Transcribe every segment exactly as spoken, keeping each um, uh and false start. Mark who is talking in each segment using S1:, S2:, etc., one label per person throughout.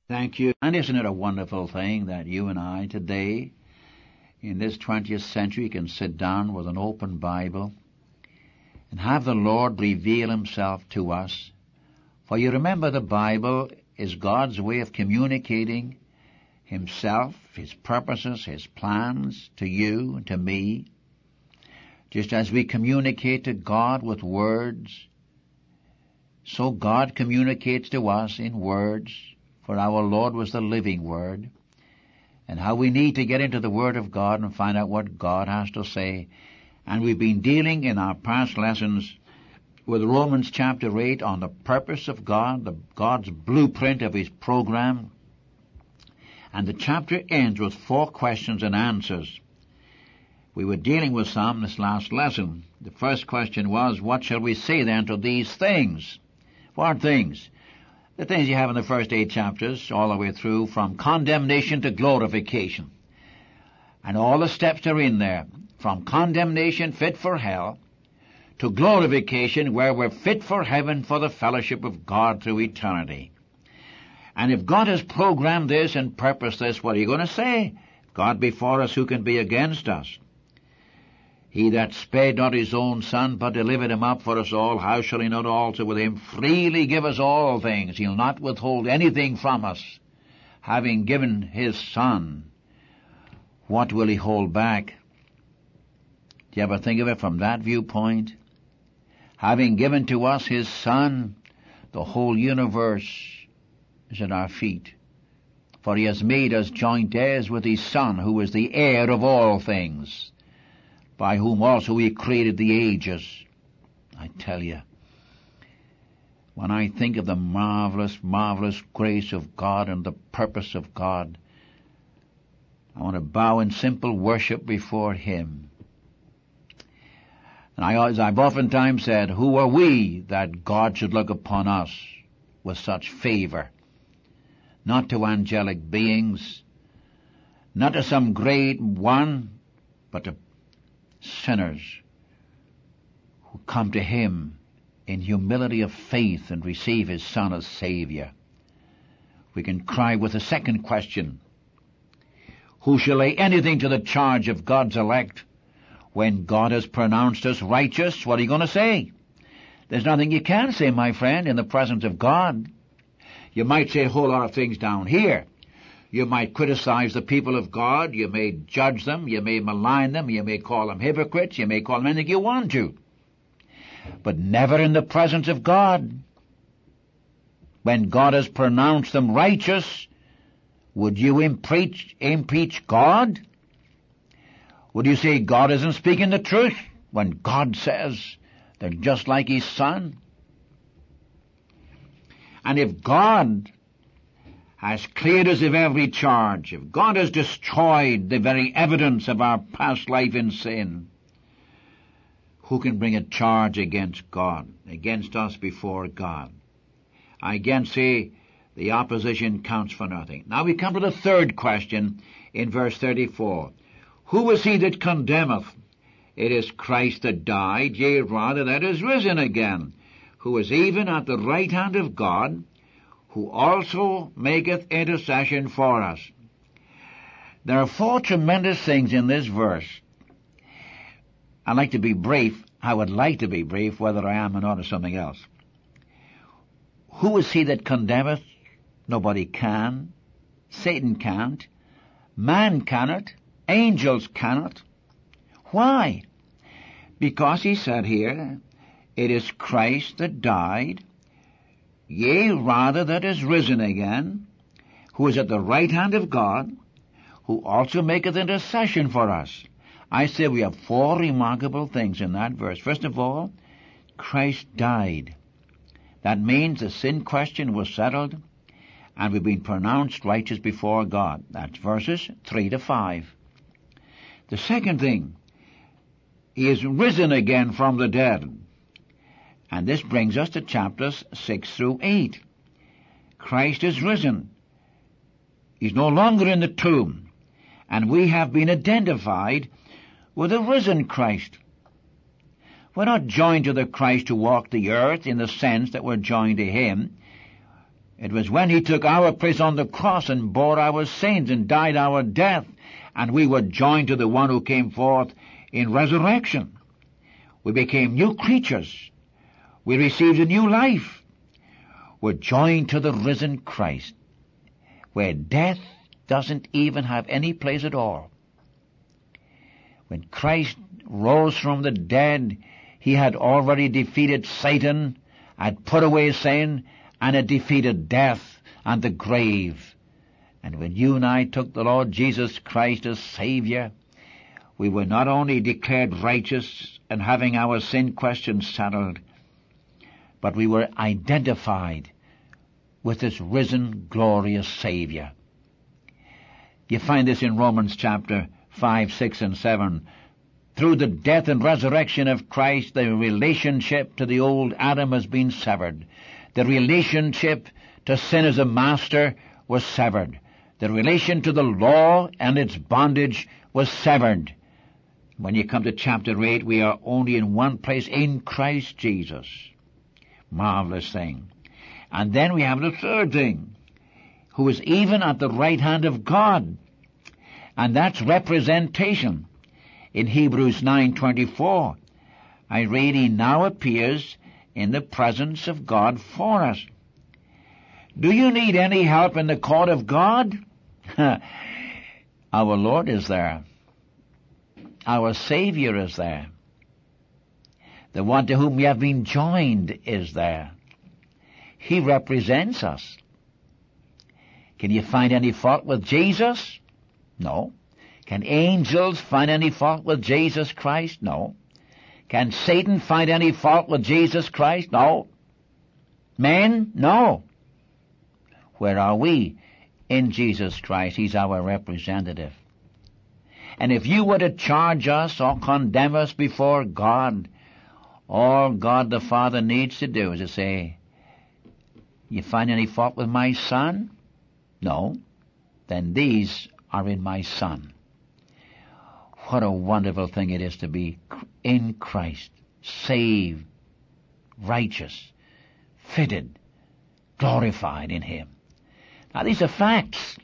S1: Thank you. And isn't it a wonderful thing that you and I today, in this twentieth century, can sit down with an open Bible and have the Lord reveal himself to us? For you remember, the Bible is God's way of communicating himself, his purposes, his plans to you and to me. Just as we communicate to God with words, so God communicates to us in words, for our Lord was the living Word. And how we need to get into the Word of God and find out what God has to say. And we've been dealing in our past lessons with Romans chapter eight on the purpose of God, the God's blueprint of his program. And the chapter ends with four questions and answers. We were dealing with some this last lesson. The first question was, what shall we say then to these things? What things? The things you have in the first eight chapters, all the way through, from condemnation to glorification. And all the steps are in there. From condemnation, fit for hell, to glorification, where we're fit for heaven for the fellowship of God through eternity. And if God has programmed this and purposed this, what are you going to say? God before us, who can be against us? He that spared not his own Son, but delivered him up for us all, how shall he not also with him freely give us all things? He'll not withhold anything from us. Having given his Son, what will he hold back? Do you ever think of it from that viewpoint? Having given to us his Son, the whole universe is at our feet. For he has made us joint heirs with his Son, who is the heir of all things, by whom also he created the ages. I tell you, when I think of the marvelous, marvelous grace of God and the purpose of God, I want to bow in simple worship before him. And I, as I've oftentimes said, who are we that God should look upon us with such favor? Not to angelic beings, not to some great one, but to sinners who come to him in humility of faith and receive his Son as Savior. We can cry with a second question, who shall lay anything to the charge of God's elect when God has pronounced us righteous? What are you going to say? There's nothing you can say, my friend, in the presence of God. You might say a whole lot of things down here. You might criticize the people of God. You may judge them. You may malign them. You may call them hypocrites. You may call them anything you want to. But never in the presence of God. When God has pronounced them righteous, would you impeach, impeach God? Would you say God isn't speaking the truth when God says they're just like his Son? And if God has cleared us of every charge, if God has destroyed the very evidence of our past life in sin, who can bring a charge against God, against us before God? I again say the opposition counts for nothing. Now we come to the third question in verse thirty-four. Who is he that condemneth? It is Christ that died, yea, rather that is risen again, who is even at the right hand of God, who also maketh intercession for us. There are four tremendous things in this verse. I'd like to be brief. I would like to be brief, whether I am or not is something else. Who is he that condemneth? Nobody can. Satan can't. Man cannot. Angels cannot. Why? Because he said here, it is Christ that died, yea, rather that is risen again, who is at the right hand of God, who also maketh intercession for us. I say we have four remarkable things in that verse. First of all, Christ died. That means the sin question was settled, and we've been pronounced righteous before God. That's verses three to five. The second thing, he is risen again from the dead. And this brings us to chapters six through eight. Christ is risen. He's no longer in the tomb. And we have been identified with the risen Christ. We're not joined to the Christ who walked the earth in the sense that we're joined to him. It was when he took our place on the cross and bore our sins and died our death, and we were joined to the one who came forth in resurrection. We became new creatures. We received a new life. We're joined to the risen Christ, where death doesn't even have any place at all. When Christ rose from the dead, he had already defeated Satan, had put away sin, and had defeated death and the grave. And when you and I took the Lord Jesus Christ as Savior, we were not only declared righteous and having our sin questions settled, but we were identified with this risen, glorious Savior. You find this in Romans chapter five, six, and seven. Through the death and resurrection of Christ, the relationship to the old Adam has been severed. The relationship to sin as a master was severed. The relation to the law and its bondage was severed. When you come to chapter eight, we are only in one place, in Christ Jesus. Marvelous thing. And then we have the third thing, who is even at the right hand of God. And that's representation. In Hebrews nine twenty-four, I read, he now appears in the presence of God for us. Do you need any help in the court of God? Our Lord is there. Our Savior is there. The one to whom we have been joined is there. He represents us. Can you find any fault with Jesus? No. Can angels find any fault with Jesus Christ? No. Can Satan find any fault with Jesus Christ? No. Men? No. Where are we? In Jesus Christ. He's our representative. And if you were to charge us or condemn us before God, all God the Father needs to do is to say, you find any fault with my Son? No. Then these are in my Son. What a wonderful thing it is to be in Christ, saved, righteous, fitted, glorified in Him. Now these are facts.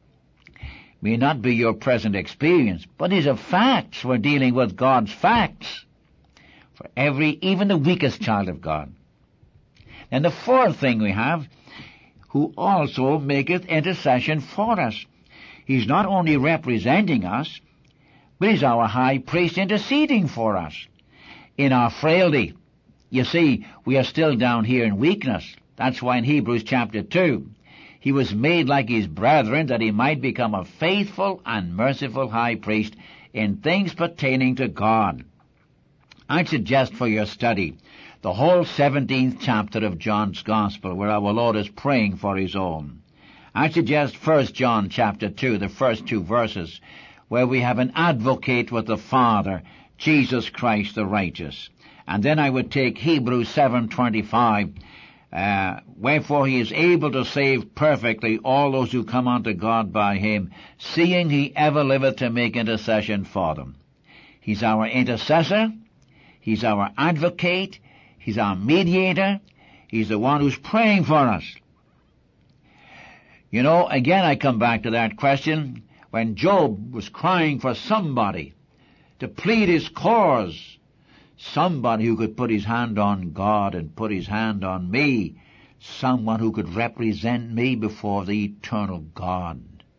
S1: May not be your present experience, but these are facts. We're dealing with God's facts for every, even the weakest child of God. And the fourth thing we have, who also maketh intercession for us. He's not only representing us, but he's our high priest interceding for us in our frailty. You see, we are still down here in weakness. That's why in Hebrews chapter two, he was made like his brethren, that he might become a faithful and merciful high priest in things pertaining to God. I suggest for your study the whole seventeenth chapter of John's Gospel, where our Lord is praying for his own. I suggest First John chapter two, the first two verses, where we have an advocate with the Father, Jesus Christ the righteous. And then I would take Hebrews seven twenty-five, uh, wherefore he is able to save perfectly all those who come unto God by him, seeing he ever liveth to make intercession for them. He's our intercessor, he's our advocate, he's our mediator, he's the one who's praying for us. You know, again I come back to that question, when Job was crying for somebody to plead his cause, somebody who could put his hand on God and put his hand on me, someone who could represent me before the eternal God.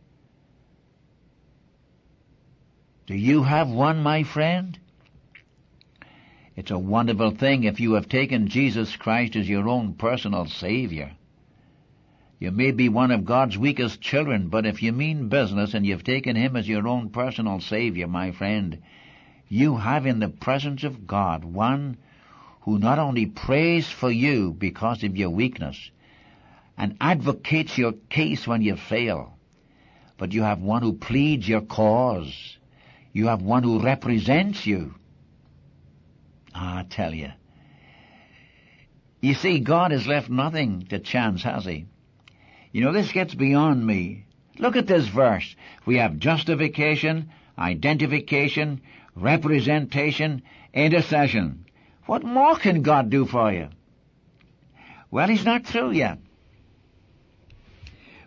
S1: Do you have one, my friend? It's a wonderful thing if you have taken Jesus Christ as your own personal Savior. You may be one of God's weakest children, but if you mean business and you've taken him as your own personal Savior, my friend, you have in the presence of God one who not only prays for you because of your weakness and advocates your case when you fail, but you have one who pleads your cause. You have one who represents you. Ah, I tell you. You see, God has left nothing to chance, has he? You know, this gets beyond me. Look at this verse. We have justification, identification, representation, intercession. What more can God do for you? Well, he's not through yet.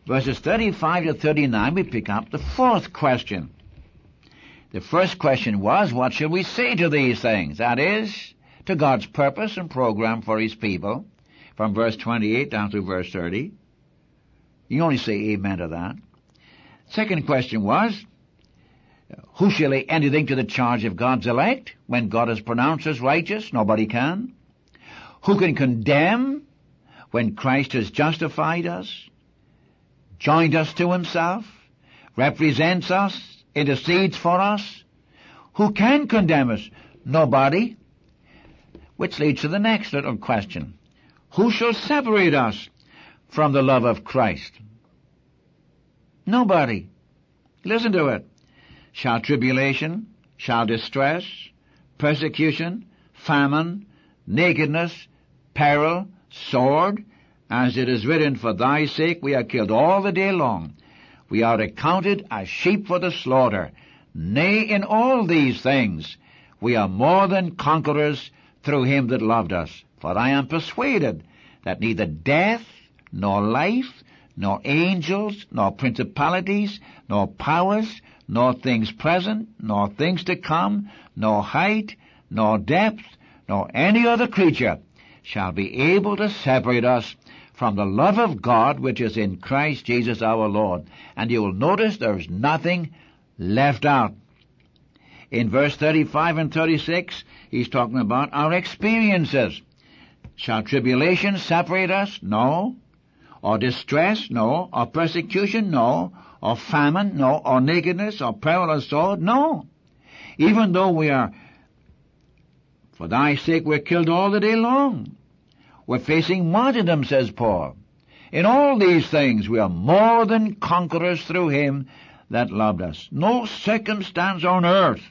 S1: verses thirty-five to thirty-nine, we pick up the fourth question. The first question was, what shall we say to these things? That is, to God's purpose and program for His people, from verse twenty-eight down to verse thirty. You only say amen to that. Second question was, who shall lay anything to the charge of God's elect when God is pronounced as righteous? Nobody can. Who can condemn when Christ has justified us, joined us to Himself, represents us, intercedes for us? Who can condemn us? Nobody. Which leads to the next little question. Who shall separate us from the love of Christ? Nobody. Listen to it. Shall tribulation, shall distress, persecution, famine, nakedness, peril, sword, as it is written, for thy sake we are killed all the day long. We are accounted as sheep for the slaughter. Nay, in all these things we are more than conquerors through him that loved us. For I am persuaded that neither death, nor life, nor angels, nor principalities, nor powers, nor things present, nor things to come, nor height, nor depth, nor any other creature shall be able to separate us from the love of God which is in Christ Jesus our Lord. And you will notice there's nothing left out. In verse thirty-five and thirty-six, he's talking about our experiences. Shall tribulation separate us? No. Or distress? No. Or persecution? No. Or famine? No. Or nakedness? Or peril or sword? No. Even though we are, for thy sake we're killed all the day long. We're facing martyrdom, says Paul. In all these things we are more than conquerors through him that loved us. No circumstance on earth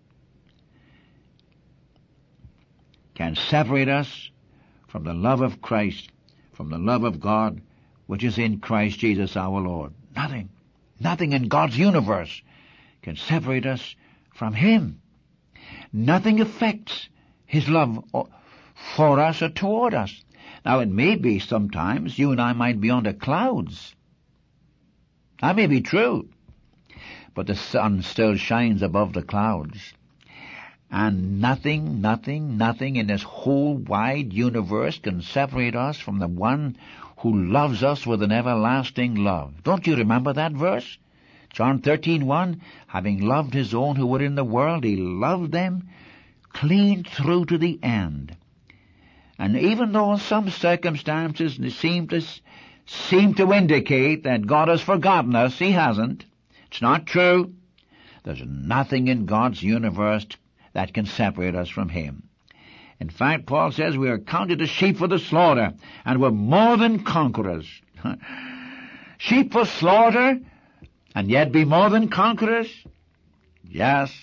S1: can separate us from the love of Christ, from the love of God, which is in Christ Jesus our Lord. Nothing, nothing in God's universe can separate us from him. Nothing affects his love for us or toward us. Now, it may be sometimes you and I might be under clouds. That may be true. But the sun still shines above the clouds. And nothing, nothing, nothing in this whole wide universe can separate us from the one who loves us with an everlasting love. Don't you remember that verse? John thirteen one, having loved his own who were in the world, he loved them clean through to the end. And even though some circumstances seem to, seem to indicate that God has forgotten us, he hasn't. It's not true. There's nothing in God's universe that can separate us from him. In fact, Paul says we are counted as sheep for the slaughter, and we're more than conquerors. Sheep for slaughter, and yet be more than conquerors? Yes.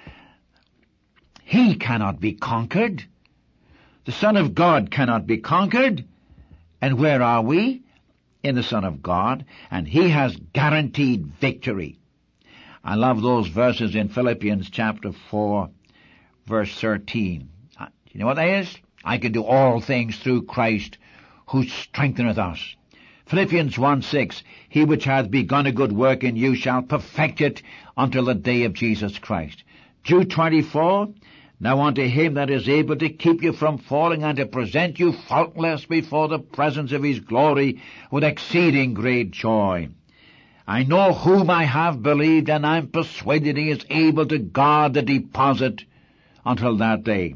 S1: He cannot be conquered. The Son of God cannot be conquered. And where are we? In the Son of God, and he has guaranteed victory. I love those verses in Philippians chapter four, verse thirteen. You know what that is? I can do all things through Christ who strengtheneth us. Philippians one six, he which hath begun a good work in you shall perfect it until the day of Jesus Christ. Jude twenty-four, now unto him that is able to keep you from falling and to present you faultless before the presence of his glory with exceeding great joy. I know whom I have believed, and I am persuaded he is able to guard the deposit until that day.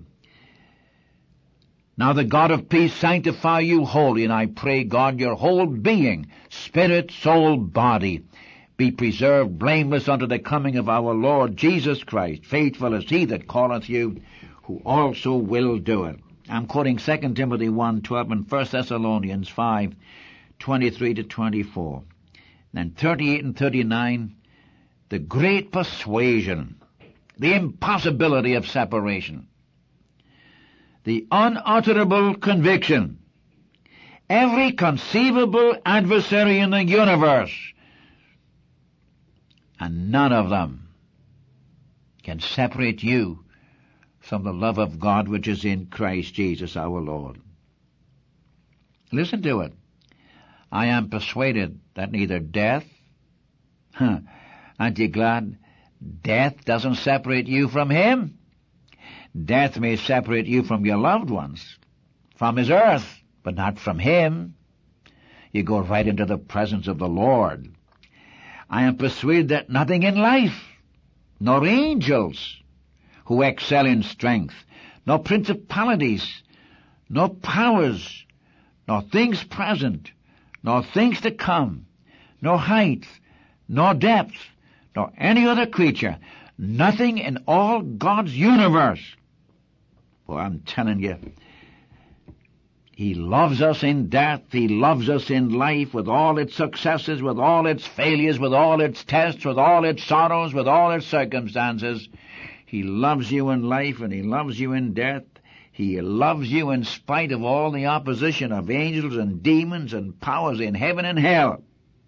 S1: Now the God of peace sanctify you wholly, and I pray God your whole being, spirit, soul, body, be preserved blameless unto the coming of our Lord Jesus Christ. Faithful is he that calleth you, who also will do it. I'm quoting Second Timothy one twelve and First Thessalonians five twenty-three to twenty-four. And thirty-eight and thirty-nine, the great persuasion, the impossibility of separation, the unutterable conviction, every conceivable adversary in the universe, and none of them can separate you from the love of God which is in Christ Jesus our Lord. Listen to it. I am persuaded that neither death, huh, aren't you glad death doesn't separate you from him? Death may separate you from your loved ones, from his earth, but not from him. You go right into the presence of the Lord. I am persuaded that nothing in life, nor angels who excel in strength, nor principalities, nor powers, nor things present, nor things to come, nor height, nor depth, nor any other creature, nothing in all God's universe. Boy, I'm telling you, he loves us in death, he loves us in life, with all its successes, with all its failures, with all its tests, with all its sorrows, with all its circumstances. He loves you in life and he loves you in death. He loves you in spite of all the opposition of angels and demons and powers in heaven and hell.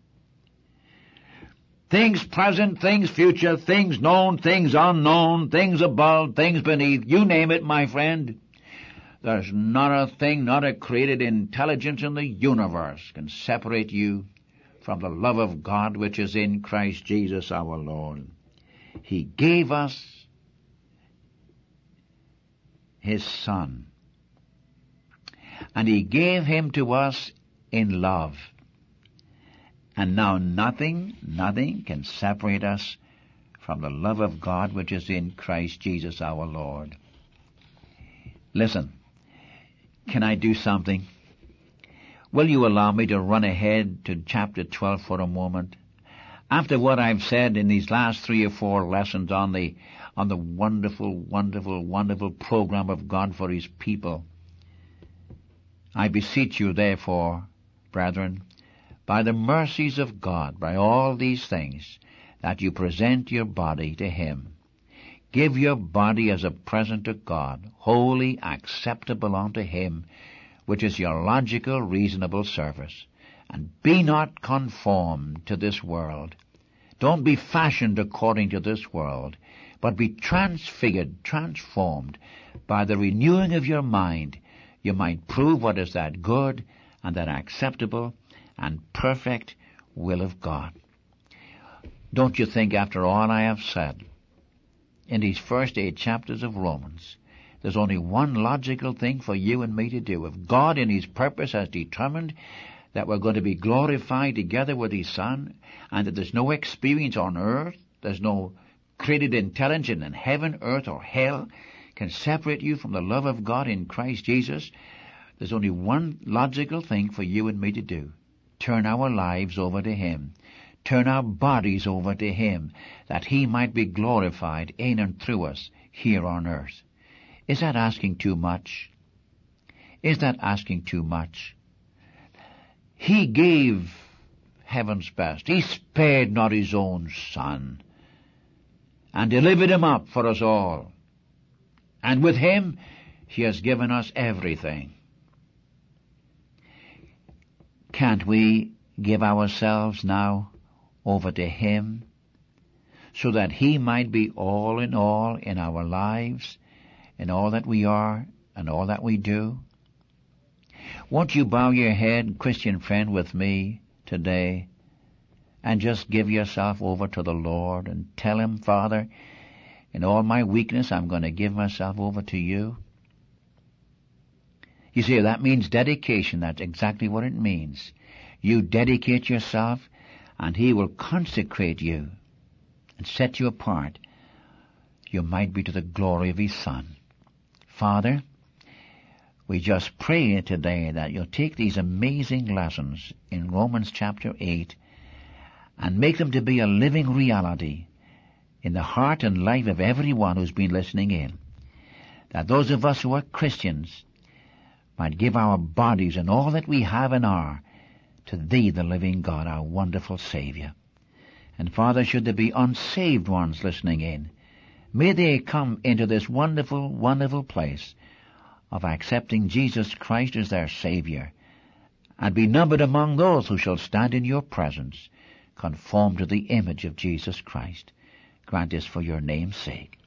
S1: Things present, things future, things known, things unknown, things above, things beneath, you name it, my friend. There's not a thing, not a created intelligence in the universe can separate you from the love of God which is in Christ Jesus our Lord. He gave us his Son, and he gave him to us in love. And now nothing, nothing can separate us from the love of God which is in Christ Jesus our Lord. Listen, can I do something? Will you allow me to run ahead to chapter twelve for a moment? After what I've said in these last three or four lessons on the on the wonderful, wonderful, wonderful program of God for his people, I beseech you, therefore, brethren, by the mercies of God, by all these things, that you present your body to him. Give your body as a present to God, wholly acceptable unto him, which is your logical, reasonable service. And be not conformed to this world. Don't be fashioned according to this world, but be transfigured, transformed, by the renewing of your mind. You might prove what is that good and that acceptable and perfect will of God. Don't you think, after all I have said, in these first eight chapters of Romans, there's only one logical thing for you and me to do. If God in his purpose has determined that we're going to be glorified together with his Son, and that there's no experience on earth, there's no created intelligence in heaven, earth, or hell can separate you from the love of God in Christ Jesus, there's only one logical thing for you and me to do. Turn our lives over to him. Turn our bodies over to him, that he might be glorified in and through us here on earth. Is that asking too much? Is that asking too much? He gave heaven's best. He spared not his own Son, and delivered him up for us all. And with him he has given us everything. Can't we give ourselves now over to him, so that he might be all in all in our lives, in all that we are and all that we do? Won't you bow your head, Christian friend, with me today, and just give yourself over to the Lord and tell him, Father, in all my weakness, I'm going to give myself over to you? You see, that means dedication. That's exactly what it means. You dedicate yourself, and he will consecrate you and set you apart. You might be to the glory of his Son. Father, we just pray today that you'll take these amazing lessons in Romans chapter eight and make them to be a living reality in the heart and life of everyone who's been listening in. That those of us who are Christians might give our bodies and all that we have and are to thee, the living God, our wonderful Savior. And Father, should there be unsaved ones listening in, may they come into this wonderful, wonderful place of accepting Jesus Christ as their Savior, and be numbered among those who shall stand in your presence, conformed to the image of Jesus Christ. Grant this for your name's sake.